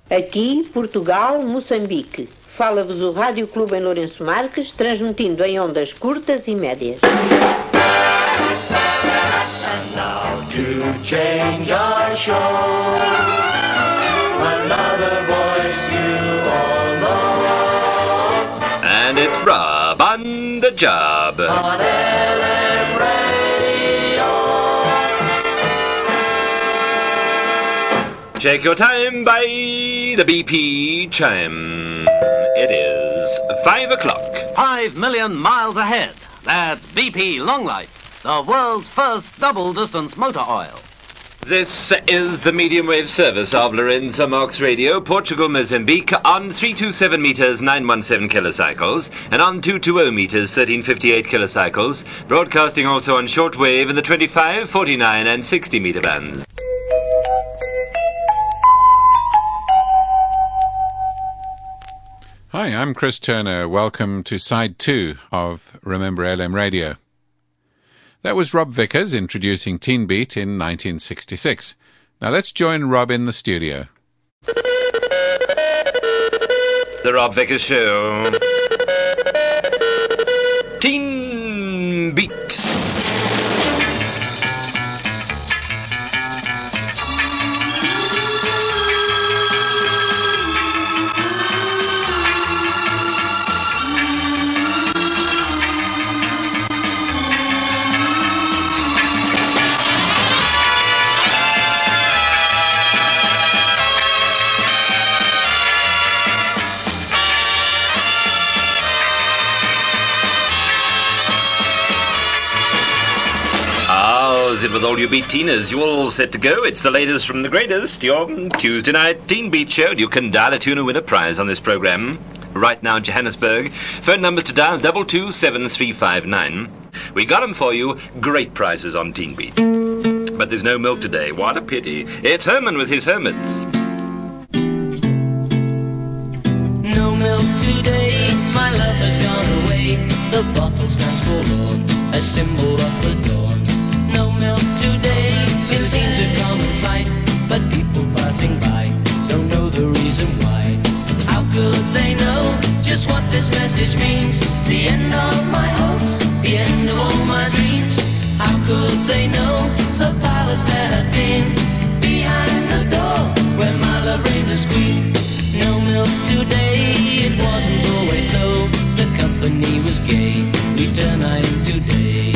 Aqui, Portugal, Moçambique. Fala-vos o Rádio Clube em Lourenço Marques, transmitindo em ondas curtas e médias. And now to change our show, another voice you all know. And it's Rob on the job. On LM Radio. Check your time by the BP chime. It is 5 o'clock. 5 million miles ahead. That's BP Long Life, the world's first double-distance motor oil. This is the medium wave service of Lorenzo Marx Radio, Portugal, Mozambique, on 327 meters, 917 kilocycles, and on 220 meters, 1358 kilocycles, broadcasting also on shortwave in the 25, 49, and 60 meter bands. Hi, I'm Chris Turner. Welcome to Side 2 of Remember LM Radio. That was Rob Vickers introducing Teen Beat in 1966. Now let's join Rob in the studio. The Rob Vickers Show. Teen Beat. How's it with all you beat teeners? You all set to go? It's the latest from the greatest, your Tuesday night Teen Beat Show. You can dial a tune and win a prize on this program. Right now in Johannesburg, phone numbers to dial 227-359. We got 'em for you, great prizes on Teen Beat. But there's no milk today, what a pity. It's Herman with his Hermits. No milk today, my love has gone away. The bottle stands forlorn, a symbol of the dawn. No milk today, it seems a common sight, but people passing by don't know the reason why. How could they know just what this message means? The end of my hopes, the end of all my dreams. How could they know the palace there had been behind the door where my love reigned as queen? No milk today, it wasn't always so. The company was gay, we turned night into day.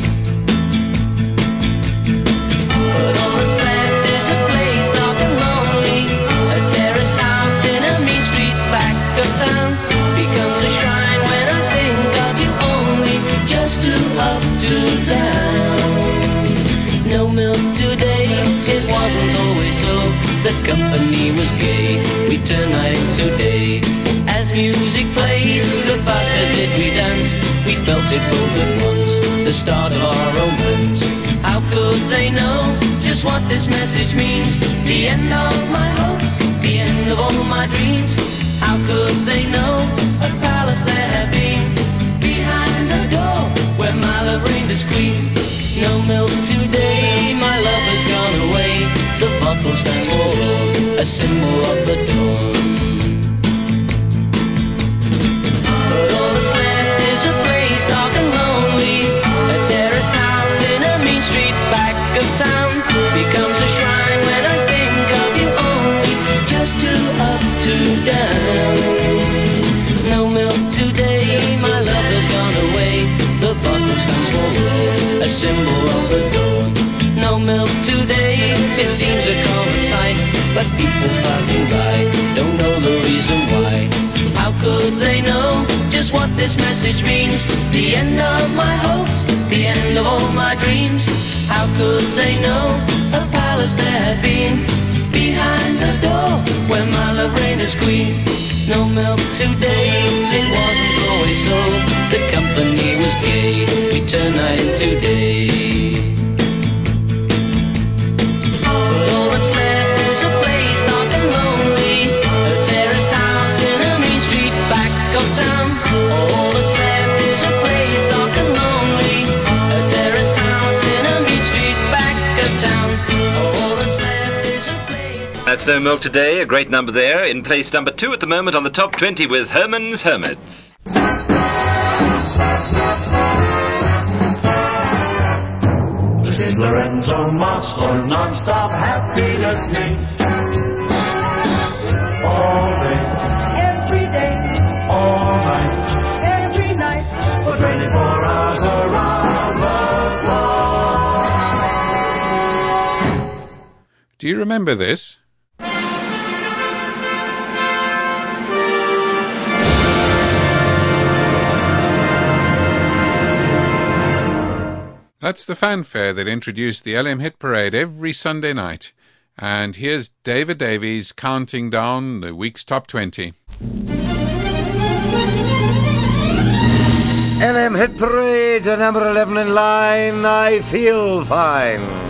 But all that's left is a place dark and lonely, a terraced house in a mean street back of town. Becomes a shrine when I think of you only, just to up to down. No milk today, it wasn't always so. The company was gay, we turned night into day. As music played, the faster did we dance. We felt it both at once, the start of our romance. How could they know just what this message means? The end of my hopes, the end of all my dreams. How could they know a palace there had been behind the door where my love reigned as queen? No milk today, my love has gone away. The bottle stands for a symbol of the dawn. But all that's left is a place dark and lonely, a terraced house in a mean street back of town. Becomes a shrine when I think of you only, just to up to down. No milk today, my love has gone away. The bottle stands for a symbol of the dawn. No milk today, it seems a common sight, but people passing by don't know the reason why. How could they know just what this message means? The end of my hopes, the end of all my dreams. How could they know a palace there had been behind the door where my love reigned as queen? No milk today, it wasn't always so. The company was gay, we turned night into day. But all that's left is a place dark and lonely, a terraced house in a mean street back of town. All that's left is a place dark and lonely, a terraced house in a mean street back of town. All that's left is a place. That's No Milk Today, a great number there. In place number 2 at the moment on the top 20 with Herman's Hermits. This is Lorenzo Marx for non-stop happy listening. All day, Every day, all night, every night, for 24 hours around the clock. Do you remember this? That's the fanfare that introduced the LM Hit Parade every Sunday night. And here's David Davies counting down the week's top 20. LM Hit Parade, number 11 in line, I Feel Fine.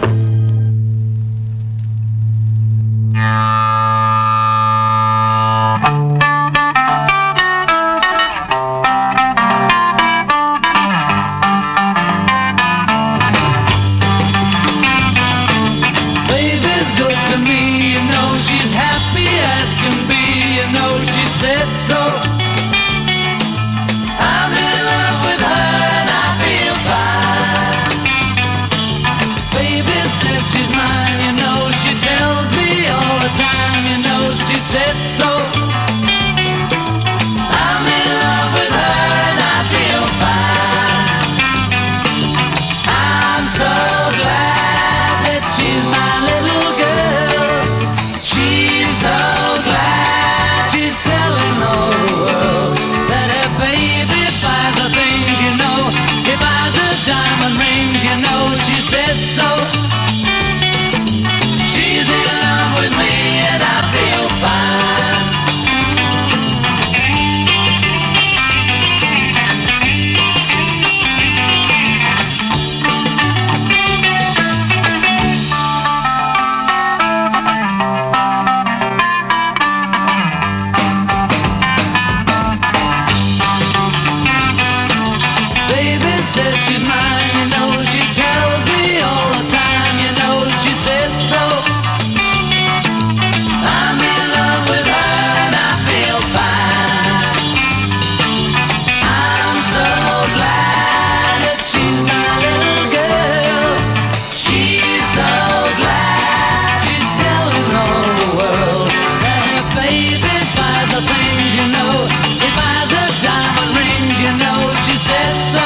Baby's good to me, you know she's happy as can be, you know she said so. I'm in love with her and I feel fine. Baby says she's mine, you know she tells me all the time, you know she said so. I'm in love with her and I feel fine. I'm so glad that she's my little girl. She's so glad she's telling all the world that her baby buys the things, you know. He buys the diamond rings, you know. She said so. She's in love with me and I feel fine. Baby says she's mine, you know. She tells me all the time, you know. She said so. I'm in love with her and I feel fine. I'm so glad that she's my little girl. She's so glad she's telling all the world that her baby buys the things, you know. He buys the diamond rings, you know. She said so.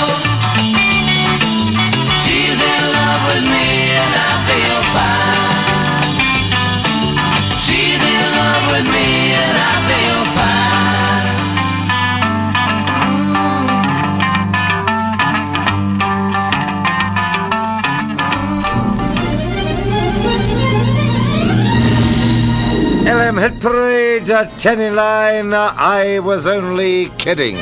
She's in love with me and I feel fine. She's in love with me and I feel fine. LM Hit Parade, 10 in line, I Was Only Kidding.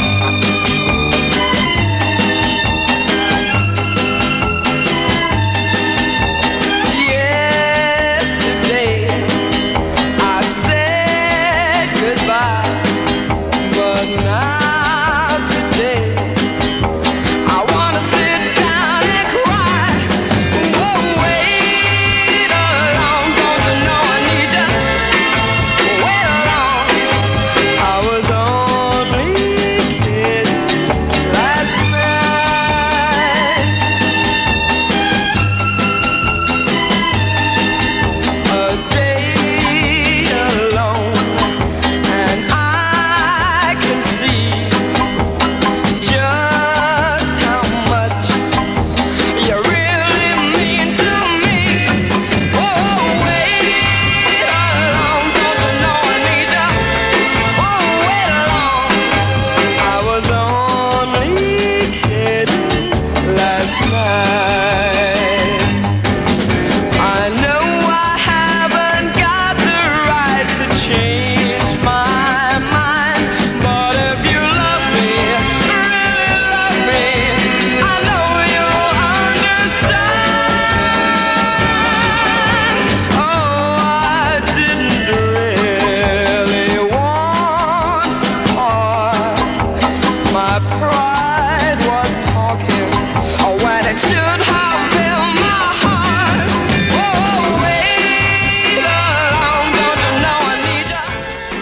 Yesterday I said goodbye, but now today I wanna sit down and cry. Oh, wait along, don't you know I need you? Wait along, I was only kidding.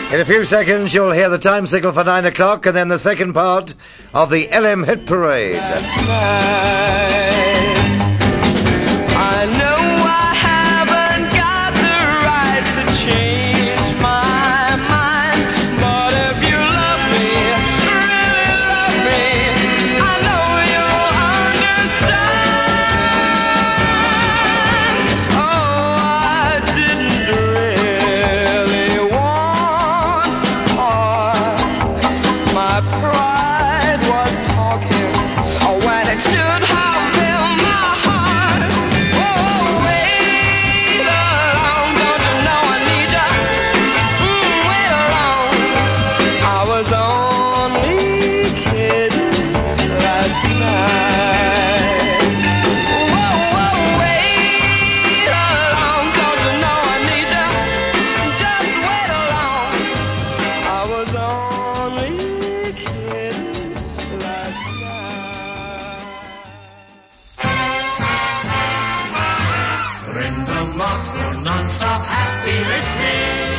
In a few seconds, you'll hear the time signal for 9 o'clock and then the second part of the LM Hit Parade. I know I haven't got the right to change my mind, but if you love me, really love me, I know you'll understand. Oh, I didn't really want heart. My pride was talking when it should have been my heart. Oh, wait alone, don't you know I need ya? Wait alone, I was only kidding last night. Whoa, wait alone, don't you know I need ya? Just wait alone, I was only kidding last night. Friends of Marks for non-stop happy listening.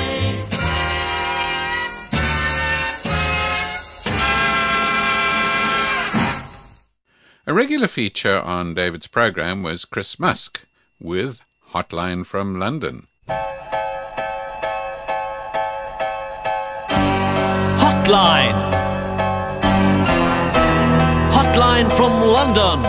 A regular feature on David's program was Chris Musk with Hotline from London. Hotline. Hotline from London.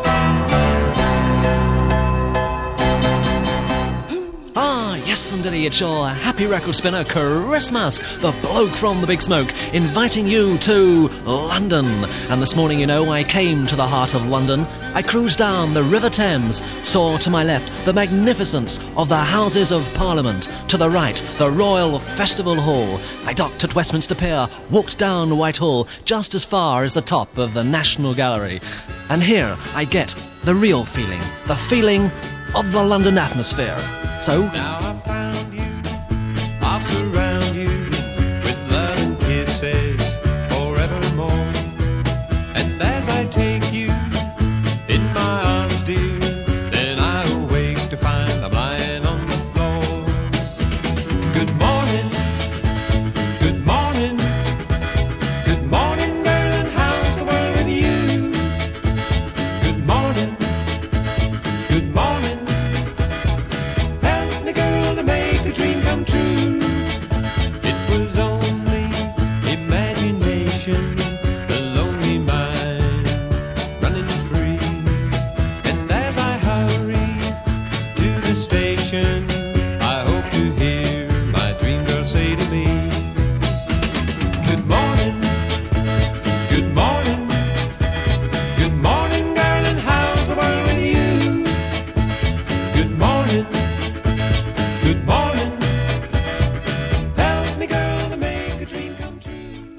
Ah, yes, indeed, it's your happy record spinner, Chris Musk, the bloke from the Big Smoke, inviting you to London. And this morning, you know, I came to the heart of London. I cruised down the River Thames, saw to my left the magnificence of the Houses of Parliament, to the right the Royal Festival Hall. I docked at Westminster Pier, walked down Whitehall, just as far as the top of the National Gallery. And here I get the real feeling, the feeling of the London atmosphere. So, Now I found you, I'll surround you with love and kisses forevermore. And as I take you in my arms, dear, then I awake to find I'm lying on the floor. Good morning, good morning, good morning, girl, and how's the world with you? Good morning, good morning. Help me, girl, to make a dream come true. It was only imagination, the lonely mind running free. And as I hurry to the station, I hope to hear my dream girl say to me, good morning, good morning, good morning, girl, and how's the world with you? Good morning, good morning. Help me, girl, to make a dream come true.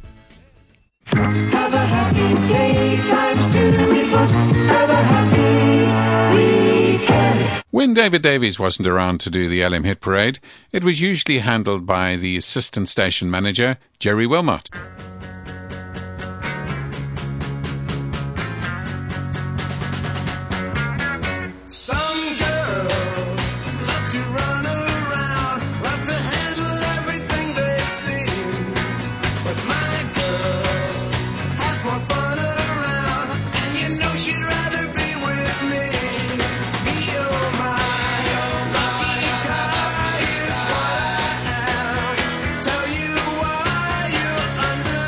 Have a happy day times two. It was have a happy weekend. When David Davies wasn't around to do the LM Hit Parade, it was usually handled by the assistant station manager, Jerry Wilmot. Some girls love to run around, love to handle everything they see. But my girl has more fun around, and you know she'd rather be with me. Me, oh my, lucky guy is what I am. Tell you why, you'll understand.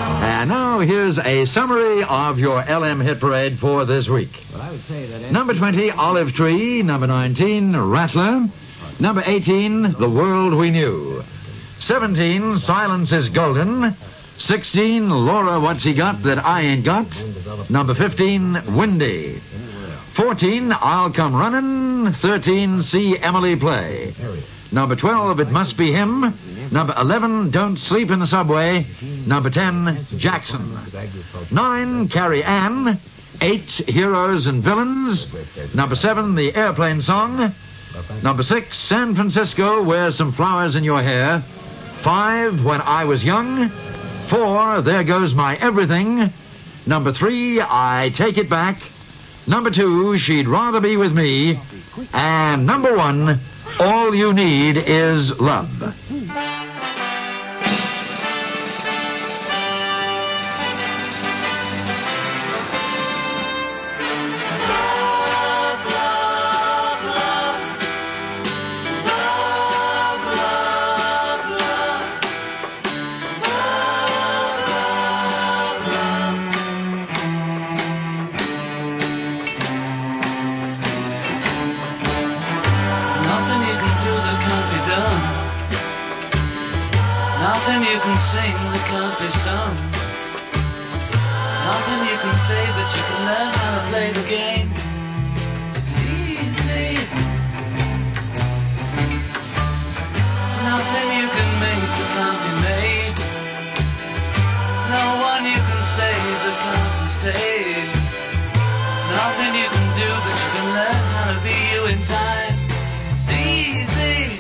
And now here's a summary of your LM Hit Parade for this week. Number 20, Olive Tree. Number 19, Rattler. Number 18, The World We Knew. 17, Silence is Golden. 16, Laura, What's He Got That I Ain't Got. Number 15, Windy. 14, I'll Come Running. 13, See Emily Play. Number 12, It Must Be Him. Number 11, Don't Sleep in the Subway. Number 10, Jackson. 9, Carrie Ann. 8, Heroes and Villains. Number 7, The Airplane Song. Number 6, San Francisco, Wear Some Flowers in Your Hair. 5, When I Was Young. 4, There Goes My Everything. Number 3, I Take It Back. Number 2, She'd Rather Be With Me. And number 1, All You Need Is Love. Nothing you can sing that can't be sung. Nothing you can say, but you can learn how to play the game. It's easy. Nothing you can make that can't be made. No one you can save that can't be saved. Nothing you can do, but you can learn how to be you in time. It's easy.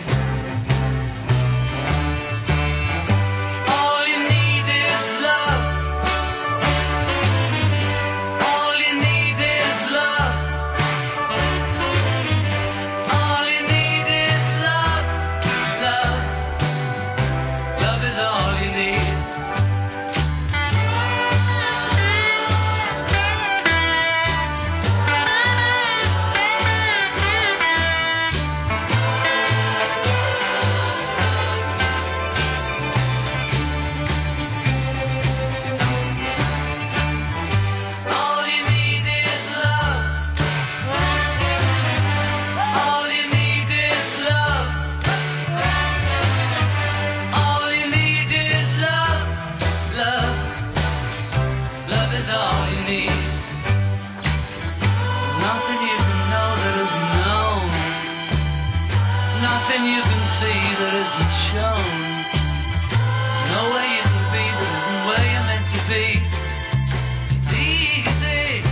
Nothing you can see that isn't shown. There's no way you can be that isn't where you're meant to be. It's easy.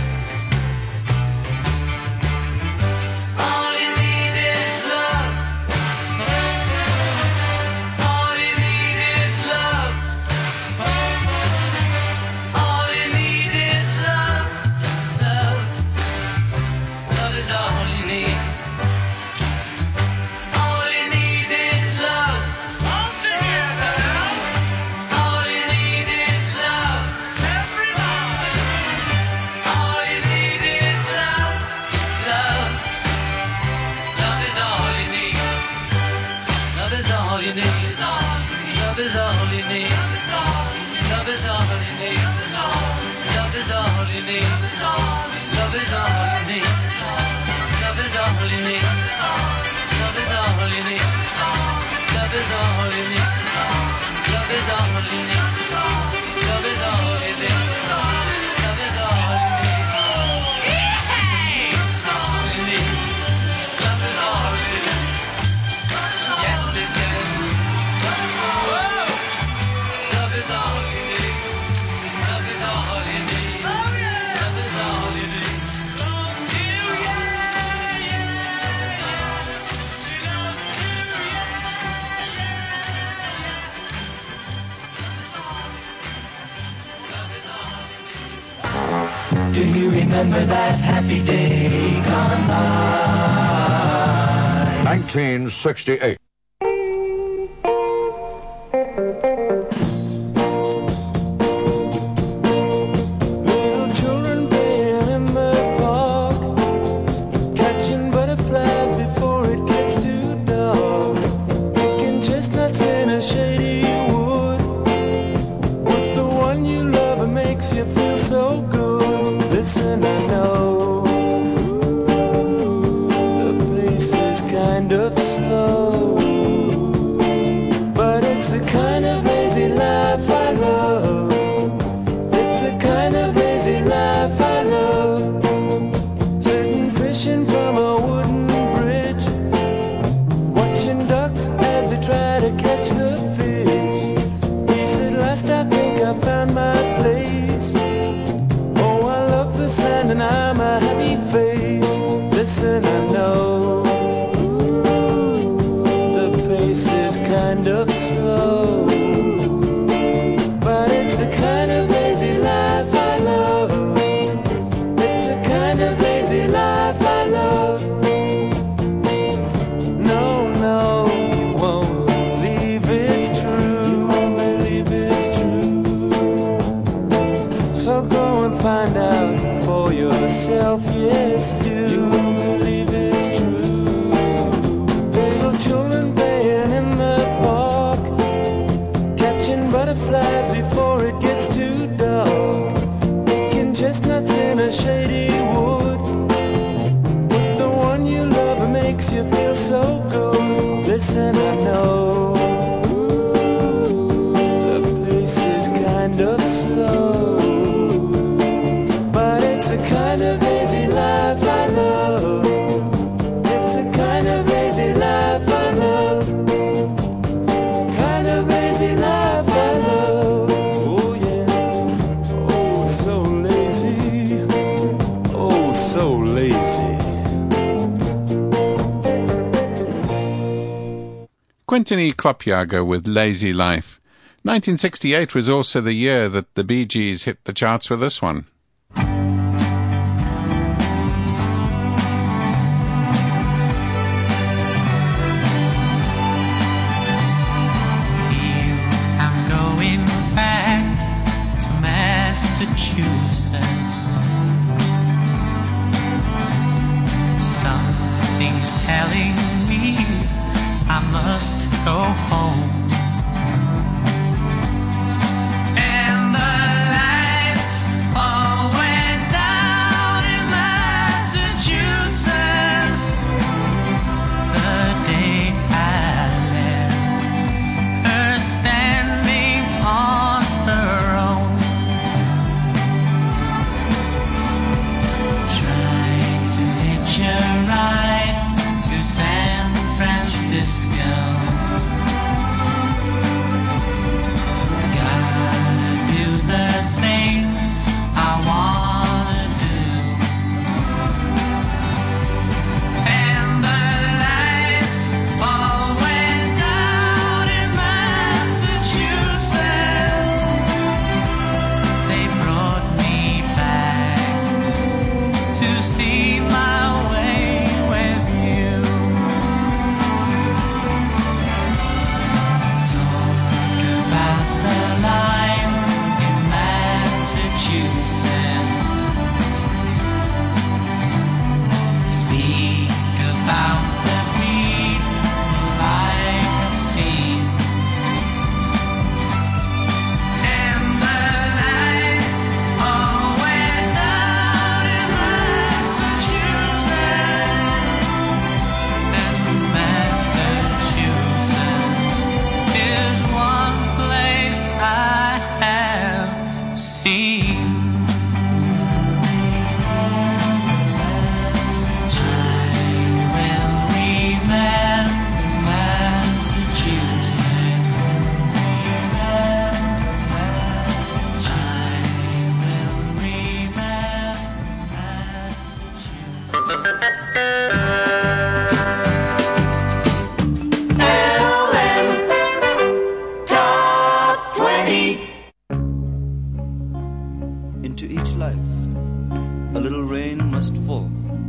All you need is love. All you need is love. All you need is love. Love. Love is all you need. Love is all you need. Love is all you need. Love is all you need. Love is all you need. Love is all you need. Love is all you need. Love is all you need. Love is all you need. Love is all you need. Love is all you need. Do you remember that happy day gone by? 1968. Chestnuts in a shady wood with the one you just do. You won't believe it's true. Little children playing in the park, catching butterflies before it gets too dark, picking chestnuts in a shady wood with the one you love who makes you feel so good. Listen, I know the pace is kind of slow, but it's a kind of lazy life I love. It's a kind of lazy life I love. Kind of lazy life I love. Oh yeah. Oh, so lazy. Oh, so lazy. Quentin E. Klopjager with Lazy Life. 1968 was also the year that the Bee Gees hit the charts with this one. I'm going back to Massachusetts. Something's telling me I must go home. And the lights all went down in Massachusetts the day I left her standing on her own, trying to hitch a ride to San Francisco. Gotta do the things I wanna do. And the lights all went down in Massachusetts. They brought me back to see my way with you. Talk about the line in Massachusetts. Speak about the people I've seen. And the lights all went down in Massachusetts. And Massachusetts is one place I have seen. I will remember Massachusetts. I will remember LM Top 20. Into each life, a little rain must fall.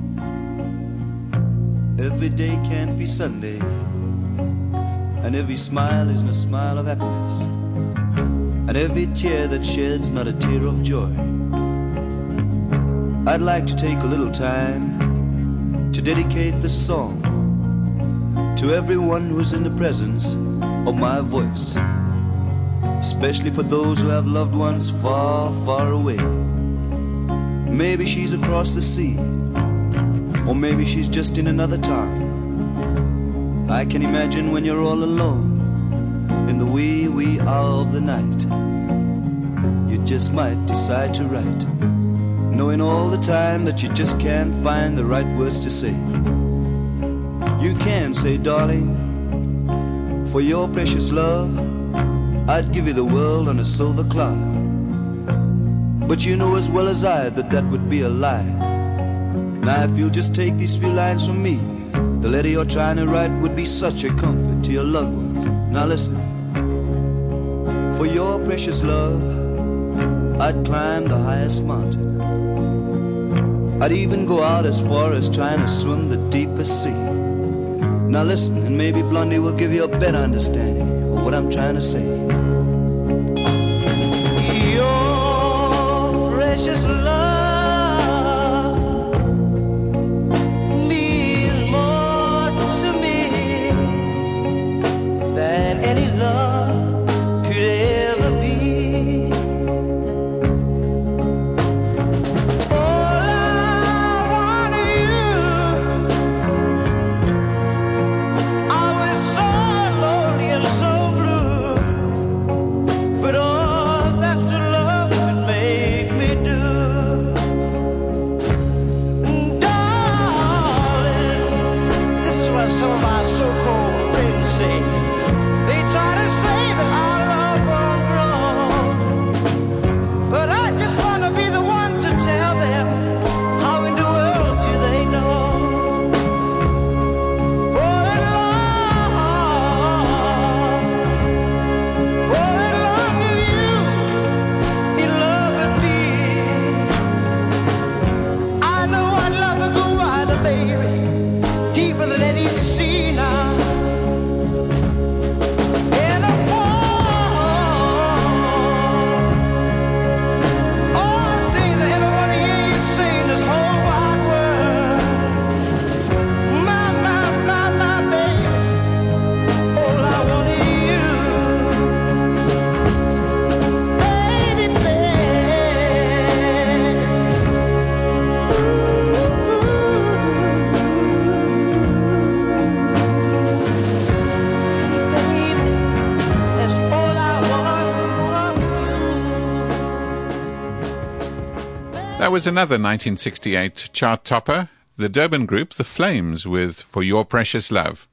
Every day can't be Sunday, and every smile isn't a smile of happiness, and every tear that sheds not a tear of joy. I'd like to take a little time to dedicate this song to everyone who's in the presence of my voice, especially for those who have loved ones far, far away. Maybe she's across the sea, or maybe she's just in another town. I can imagine when you're all alone in the wee, wee hour of the night, you just might decide to write, knowing all the time that you just can't find the right words to say. You can say, darling, for your precious love, I'd give you the world on a silver cloud. But you know as well as I that that would be a lie. Now if you'll just take these few lines from me, the letter you're trying to write would be such a comfort to your loved ones. Now listen. For your precious love, I'd climb the highest mountain. I'd even go out as far as trying to swim the deepest sea. Now listen, and maybe Blondie will give you a better understanding of what I'm trying to say. Your precious love, That was another 1968 chart topper, the Durban group The Flames with For Your Precious Love.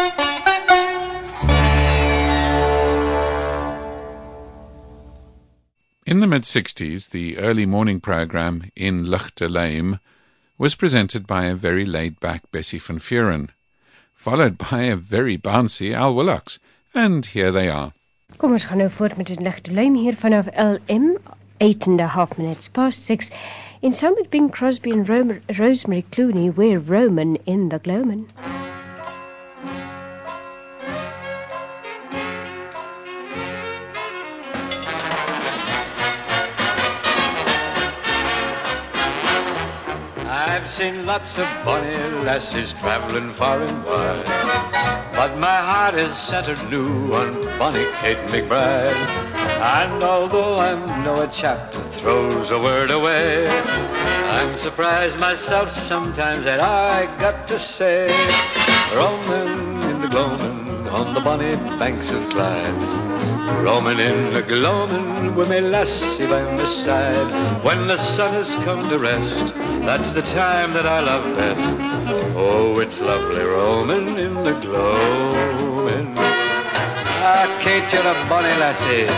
In the mid-60s, the early morning program In Ligte Lame was presented by a very laid-back Bessie van Vuren, followed by a very bouncy Al Willocks. And here they are. Kom ons gaan nou voort met 'n ligte luim hier vanaf LM, 8.5 minutes past 6. In saam met Bing Crosby en Rosemary Clooney, we're Roman in the Gloamin'. I've seen lots of bonny lassies travelling far and wide, but my heart is centered new on bonny Kate McBride. And although I'm no a chap that throws a word away, I'm surprised myself sometimes that I got to say, roaming in the gloamin' on the bonny banks of Clyde, roaming in the gloamin' with me lassie by my side. When the sun has come to rest, that's the time that I love best. Oh, it's lovely roaming in the gloamin'. Ah, Kate, you're a bonny lassie.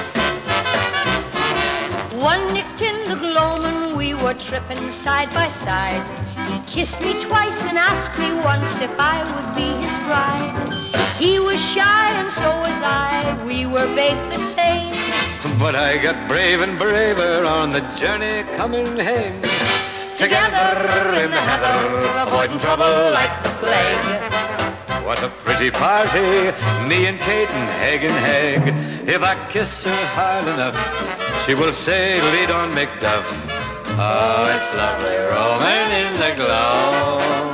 One night in the gloamin', we were tripping side by side. He kissed me twice and asked me once if I would be his bride. He was shy and so was I, we were both the same. But I got brave and braver on the journey coming home. Together in the heather, avoiding trouble like the plague. What a pretty party, me and Kate and Heg and Heg. If I kiss her hard enough, she will say, lead on Macduff. Oh, it's lovely roaming in the gloamin'.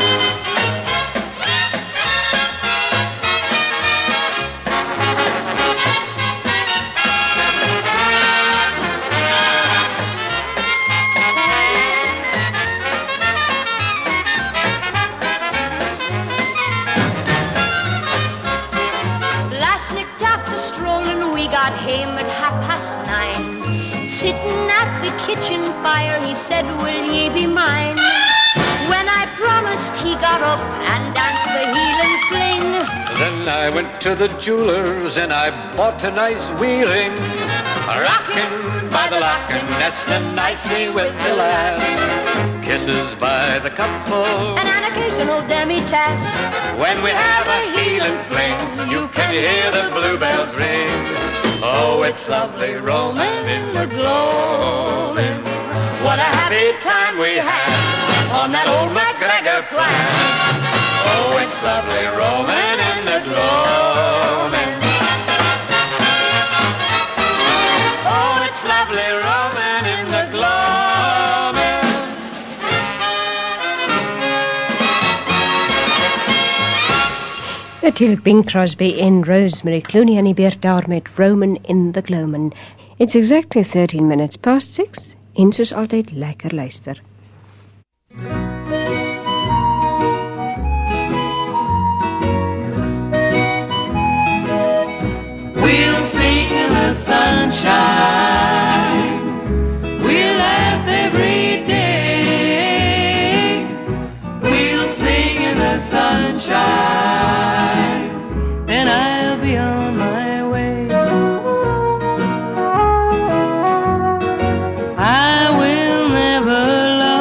Last night after strolling, we got home at 9:30. Sitting at the kitchen fire, he said, will ye be mine? When I promised, he got up and danced the heel and fling. Then I went to the jeweler's and I bought a nice wee ring. Rockin' by the lock and nesting nicely with the lass. Kisses by the cupful and an occasional demi-tasse. When we have a heel and fling, you can hear the bluebells ring. Oh, it's lovely roaming in the gloamin'. What a happy time we had on that old MacGregor plan. Oh, it's lovely roaming in the gloamin'. Oh, it's lovely roaming in the gloamin'. Natuurlijk Bing Crosby en Rosemary Clooney aan die beurt daar met Roman in the Gloamin'. It's exactly 13 minutes past 6. En soos altyd lekker luister. We'll sing in the sunshine. We'll laugh every day. We'll sing in the sunshine. And I'll be on my way. I will never love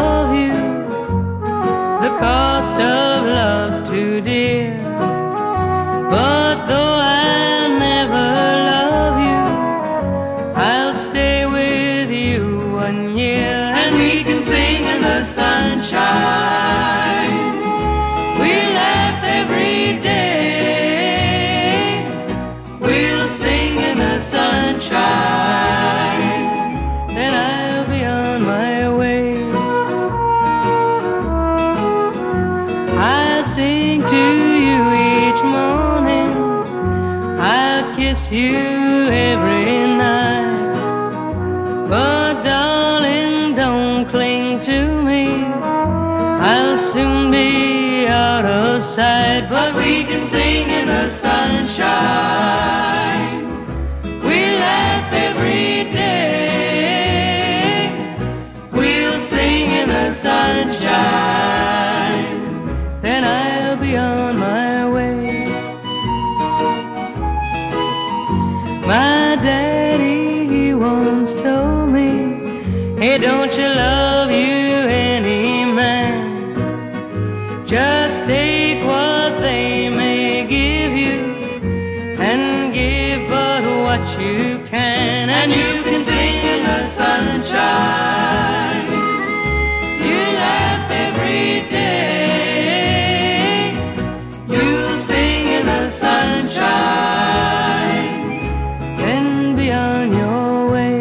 Hey, don't you love you any man? Just take what they may give you and give but what you can, and you can sing in the sunshine. You laugh every day. You'll sing in the sunshine, then be on your way.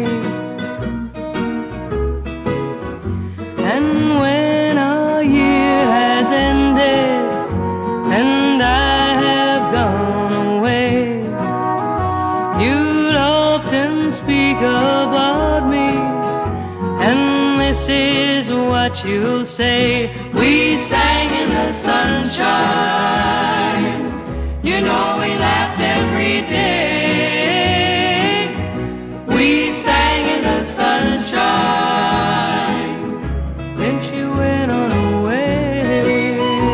And when our year has ended and I have gone away, you'll often speak about me, and this is what you'll say. We sang in the sunshine. You know we laughed every day. We sang in the sunshine. Then she went on away.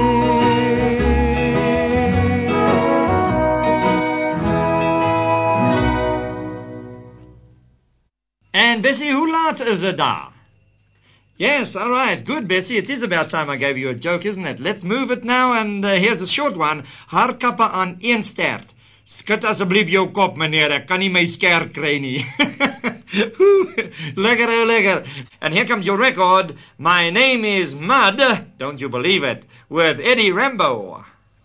And Bessie, hoe laat is het daar? Yes, all right. Good, Bessie. It is about time I gave you a joke, isn't it? Let's move it now, and here's a short one. Haarkappe aan een stert. Skud asseblief jou kop, meneer. Ek kan nie my sker kry nie. Lekker, oh, lekker. And here comes your record. My name is Mud, don't you believe it, with Eddie Rambo.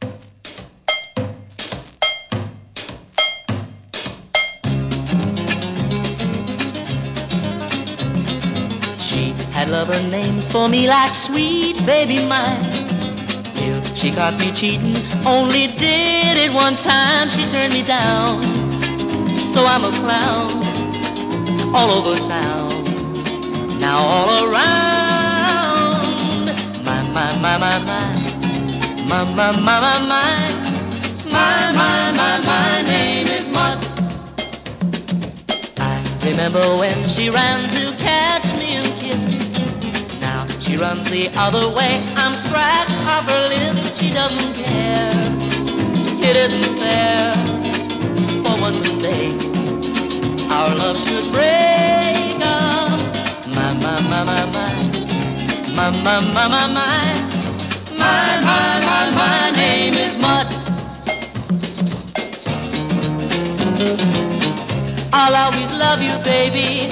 She had lover names for me like sweet baby mine. Till she caught me cheating, only did it one time. She turned me down, so I'm a clown all over town. Now all around, my, my name is Mud. I remember when she ran to catch me and kiss. Now she runs the other way, I'm scratched off her lips. She doesn't care, it isn't fair. For one mistake, our love should break up. My name is Mud. I'll always love you, baby.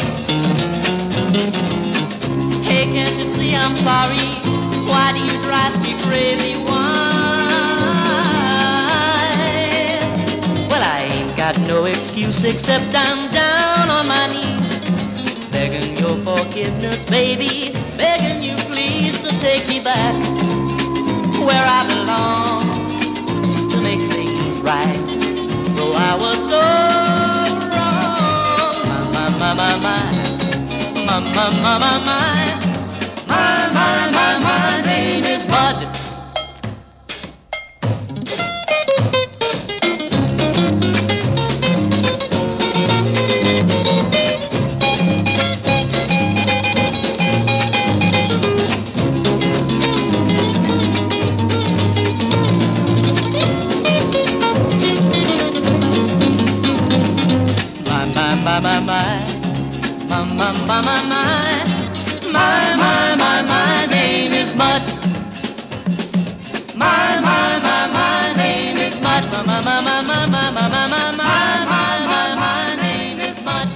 Hey, can't you see I'm sorry? Why do you drive me crazy? Why? Well, I ain't got no excuse except I'm down on my knees, begging your forgiveness, baby, begging you please to take me back where I belong, to make things right. Though I was so wrong, my name is Mud. My name is Mud. My name is Mud. My name is Mud.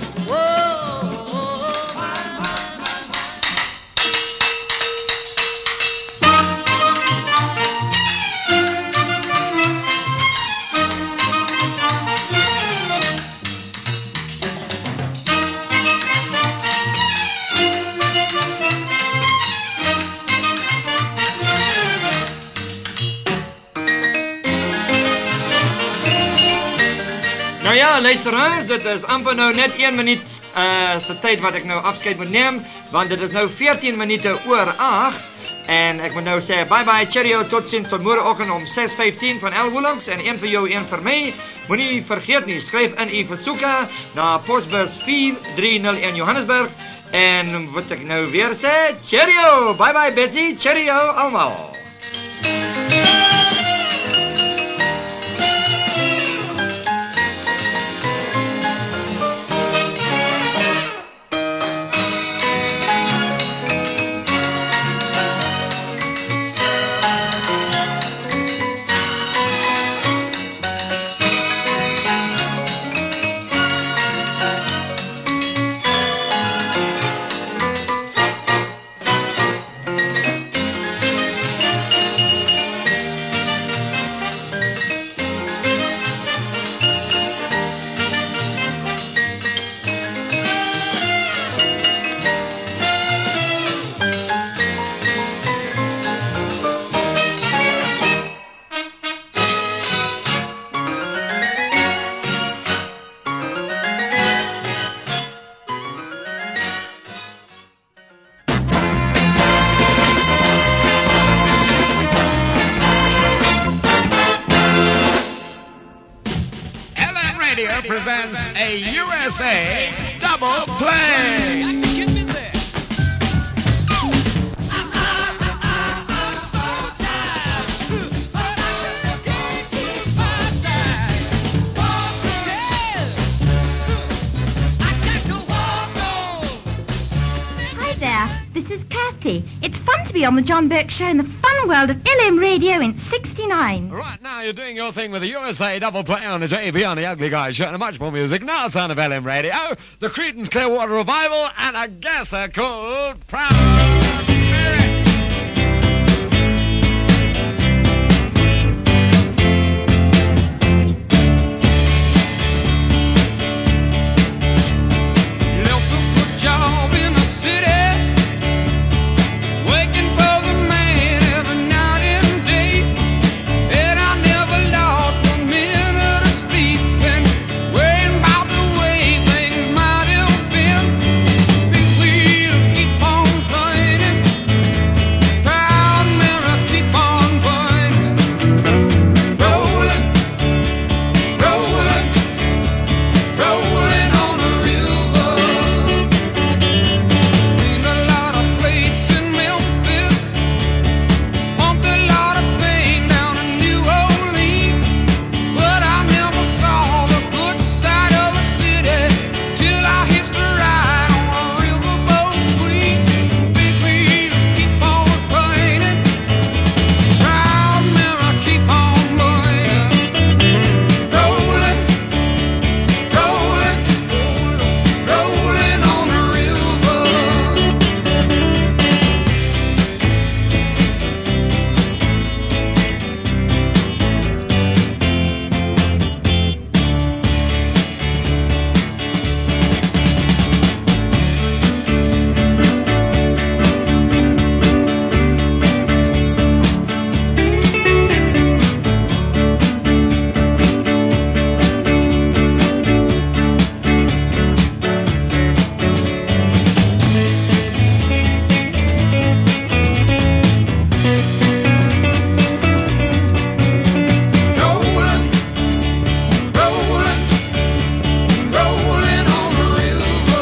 Nou ja, luisteraars, dit is amper nou net 1 minuut se tyd wat ek nou afskeid moet neem, want dit is nou 14 minute oor 8 en ek moet nou sê bye bye, cheerio, tot ziens, tot môreoggend om 6:15 van L. Woolocks en een vir jou, een vir my. Moenie vergeet nie, skryf in u versoeke na Postbus 430 in Johannesburg en wat ek nou weer sê, cheerio, bye bye Bessie, cheerio almal. USA Double Play. Hi there, this is Kathy. It's fun to be on the John Burke Show in the fun world of LM Radio in 69. Right now, you're doing your thing with the USA Double Play on the JV on the Ugly Guy Show, and much more music. Now, son of LM Radio, the Creedence Clearwater Revival, and a gasser called Proud Mary. Left a good job in the city, working for the man every night and day, and I never lost a minute of sleeping, worrying about the way things might have been. Big wheel keep on turning, proud mirror keep on burning, rolling, rolling, rolling on the river. Seen a lot of plates in Memphis, pumped a lot of pain down in New Orleans, but I never saw the good side of a city till I hitched a ride on a riverboat queen. Big wheel keep on turning, proud mirror keep on burning, rolling, rolling, rolling on the river. Rolling, rolling, rolling on the river.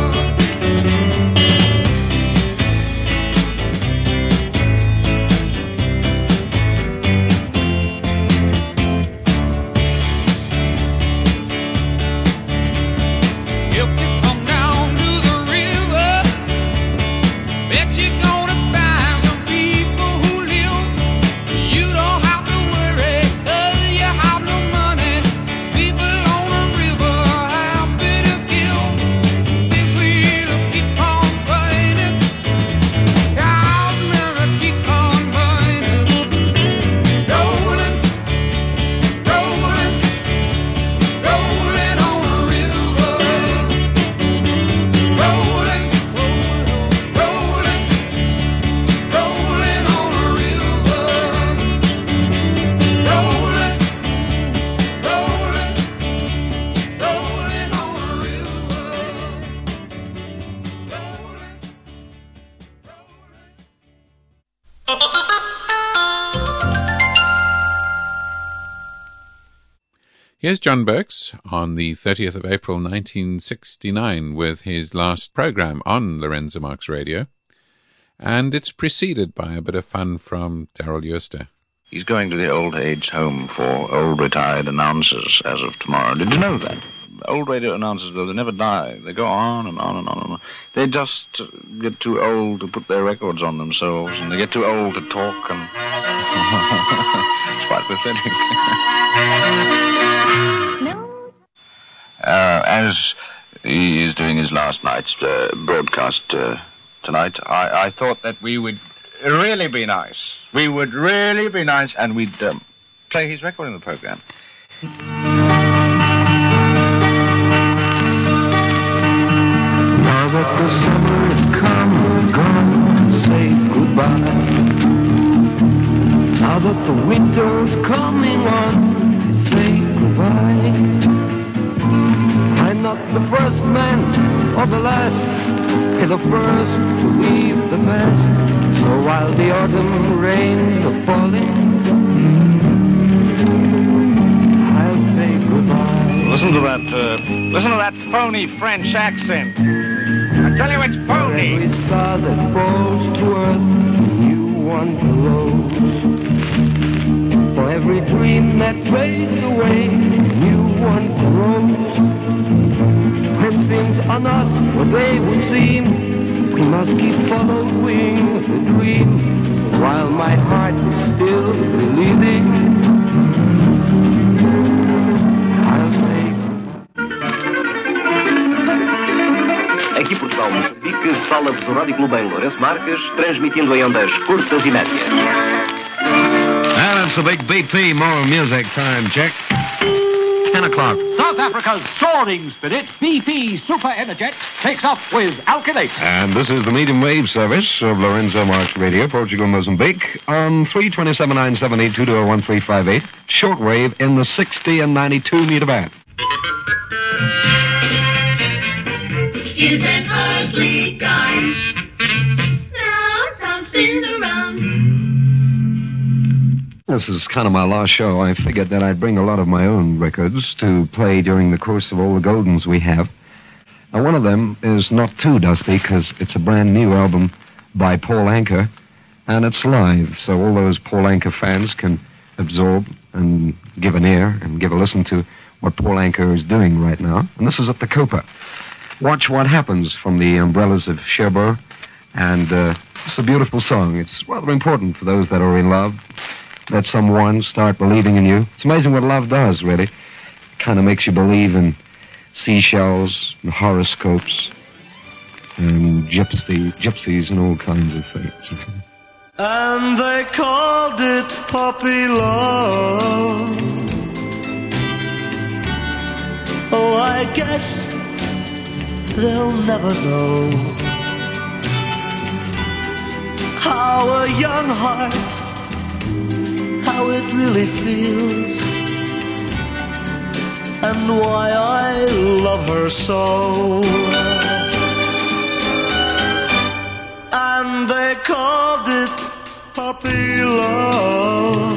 If you come down to the river, bet you're gonna find some people who live. You don't have to worry, 'cause you have no money. People on the river happy to give. Big wheel keep on burning, proud mirror keep on burning, rolling, rolling, rolling on the river, rolling, rolling, rolling on the river, rolling, rolling, rolling on the Here's John Burks on the 30th of April 1969 with his last program on Lorenzo Marx Radio, and it's preceded by a bit of fun from Daryl Yoster. He's going to the old age home for old retired announcers as of tomorrow. Did you know that? Old radio announcers, though, they never die. They go on and on and on and on. They just get too old to put their records on themselves, and they get too old to talk, and it's quite pathetic. As he is doing his last night's broadcast tonight, I thought that we would really be nice. We would really be nice, and we'd play his record in the program. Now that the summer is come and gone, say goodbye. Now that the winter's coming on, say goodbye. I'm not the first man or the last, the first to leave the past. So while the autumn rains are falling, I'll say goodbye. The Listen to that phony French accent. I tell you, it's phony. Every star that falls to earth, you want a rose. For every dream that fades away, you want a rose. When things are not what they would seem, we must keep following the dream. So while my heart is still believing, I'll say. Aqui Portugal, Moçambique, sala do Rádio Clube em Lourenço Marques, transmitindo em ondas curtas e médias. And it's the big BP, more music time check. 10 o'clock. South Africa's soaring spirit, BP Super Energet, takes off with Alkylate. And this is the medium wave service of Lorenzo Marques Radio, Portugal, Mozambique, on 327-978-220-1358, shortwave in the 60 and 92 meter band. Is an ugly guy. Now some spin around. This is kind of my last show. I figured that I'd bring a lot of my own records to play during the course of all the Goldens we have. Now, one of them is not too dusty because it's a brand new album by Paul Anka, and it's live, so all those Paul Anka fans can absorb and give an ear and give a listen to what Paul Anka is doing right now. And this is at the Copa. Watch What Happens from the Umbrellas of Cherbourg, and it's a beautiful song. It's rather important for those that are in love. Let someone start believing in you. It's amazing what love does, really. It kind of makes you believe in seashells and horoscopes and gypsies and all kinds of things. And they called it puppy love. Oh, I guess they'll never know how a young heart, how it really feels, and why I love her so. And they called it puppy love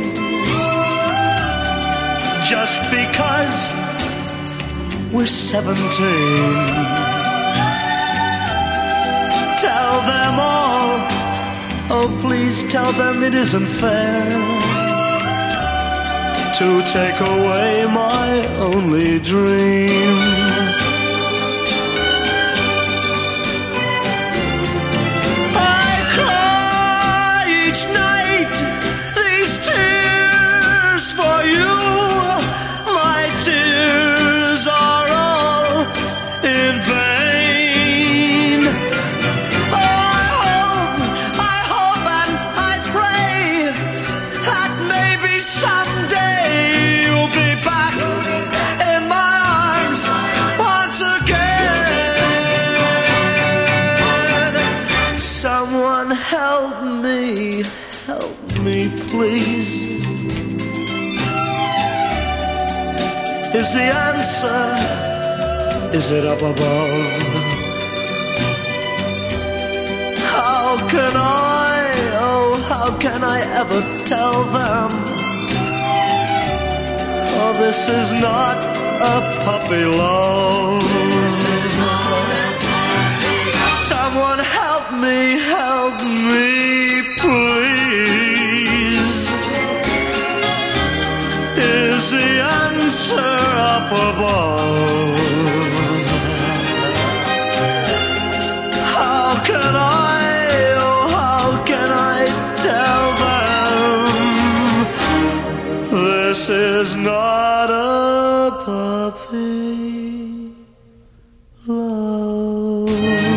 just because we're 17. Tell them all, oh please tell them it isn't fair to take away my only dream. I cry each night these tears for you. My tears are all in vain. I hope and I pray that maybe someday you'll be back in my arms once again. Someone help me please. Is the answer, is it up above? How can I ever tell them? Oh, this is not a puppy love. Someone help me, please. Is the answer up above? How can I tell them this is not a puppy love?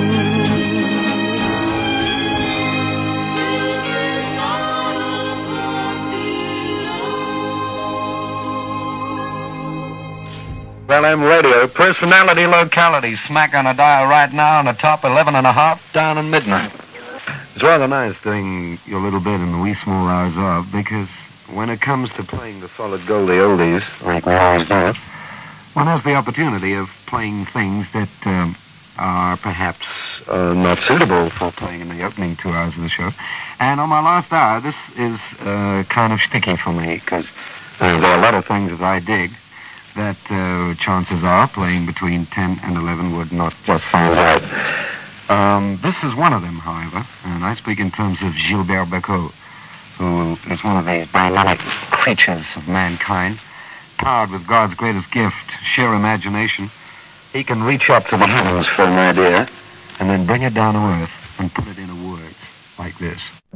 LM Radio, personality locality, smack on a dial right now on the top 11 and a half, down at midnight. It's rather nice doing your little bit in the wee small hours of, because when it comes to playing the solid goldie oldies, like we always do, one has the opportunity of playing things that are perhaps not suitable for playing in the opening 2 hours of the show. And on my last hour, this is kind of sticky for me, because there are a lot of things that I dig. that chances are playing between 10 and 11 would not just find out. This is one of them, however, and I speak in terms of Gilbert Bécaud, who is one of these dynamic creatures of mankind, powered with God's greatest gift, sheer imagination. He can reach up to the heavens for an idea and then bring it down to earth and put it into words like this.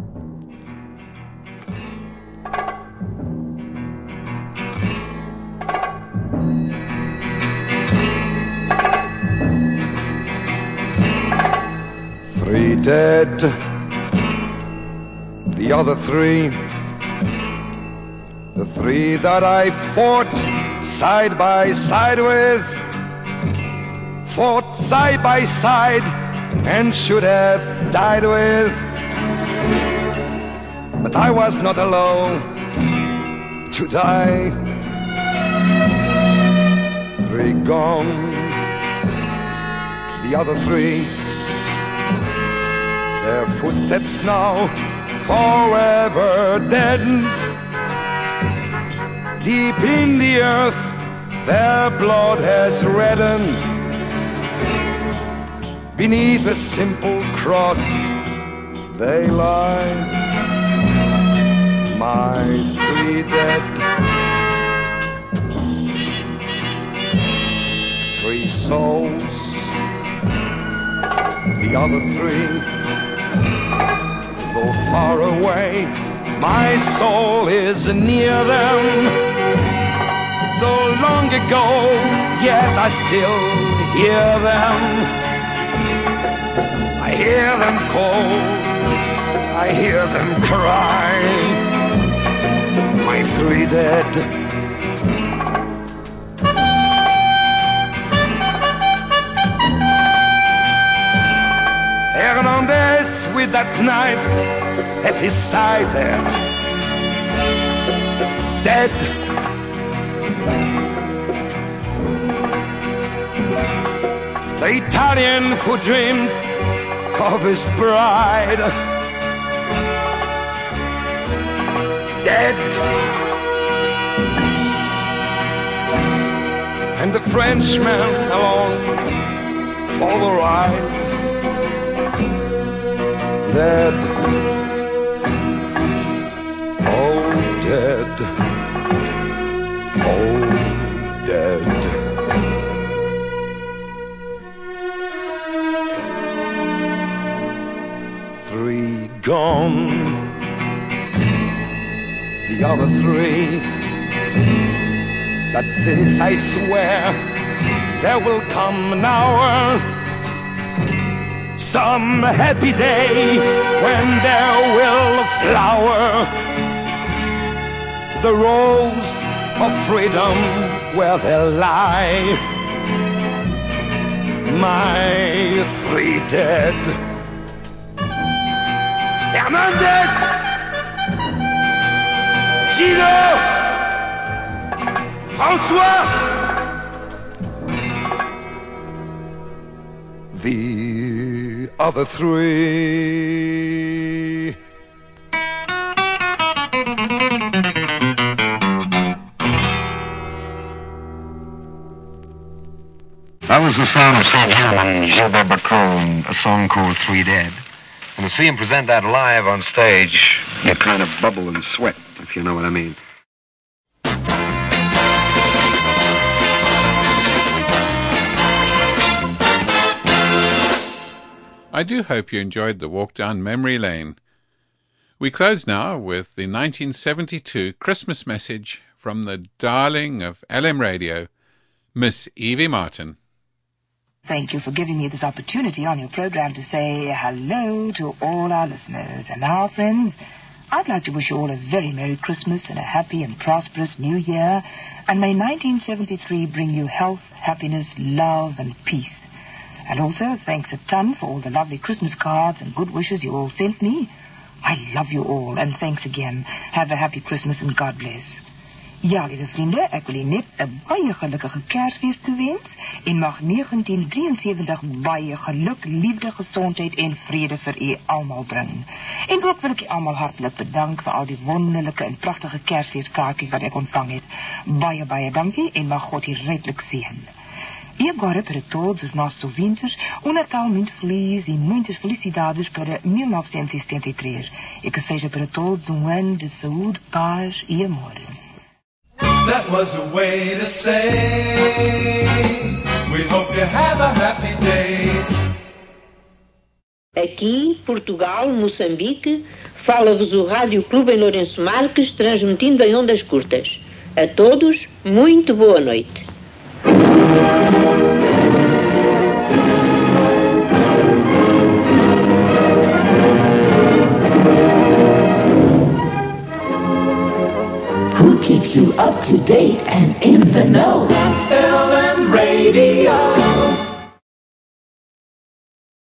Three dead, the other three, the three that I fought side by side with, fought side by side and should have died with. But I was not alone to die. Three gone, the other three, their footsteps now forever dead. Deep in the earth their blood has reddened. Beneath a simple cross they lie. My three dead, three souls, the other three, though far away, my soul is near them. Though long ago, yet I still hear them. I hear them call, I hear them cry. My three dead. Hernandez with that knife at his side there, dead. The Italian who dreamed of his bride, dead. And the Frenchman along for the ride, dead, oh dead, oh dead. Three gone, the other three, but this I swear, there will come an hour, some happy day when there will flower the rose of freedom where they lie. My three dead. Hernandez, Gino, François. The other three. That was the sound of St. Helena and Gilbert Bécaud in a song called Three Dead. And to see him present that live on stage, you kind of bubble and sweat, if you know what I mean. I do hope you enjoyed the walk down memory lane. We close now with the 1972 Christmas message from the darling of LM Radio, Miss Evie Martin. Thank you for giving me this opportunity on your program to say hello to all our listeners. And now, friends, I'd like to wish you all a very Merry Christmas and a happy and prosperous New Year. And may 1973 bring you health, happiness, love, and peace. And also, thanks a ton for all the lovely Christmas cards and good wishes you all sent me. I love you all, and thanks again. Have a happy Christmas and God bless. Ja, lieve vrienden, ek wil u net 'n baie gelukkige Kersfees toewens en mag 1973 baie geluk, liefde, gesondheid en vrede vir u almal bring. En ook wil ek u almal hartlik bedank vir al die wonderlike en pragtige Kersfeeskaartjies wat ek ontvang het. Baie, baie dankie en mag God u ryklik seën. E agora, para todos os nossos ouvintes, um Natal muito feliz e muitas felicidades para 1973. E que seja para todos um ano de saúde, paz e amor. That was a way to say, we hope you have a happy day. Aqui, Portugal, Moçambique, fala-vos o Rádio Clube em Lourenço Marques, transmitindo em ondas curtas. A todos, muito boa noite. Who keeps you up to date and in the know? LM Radio.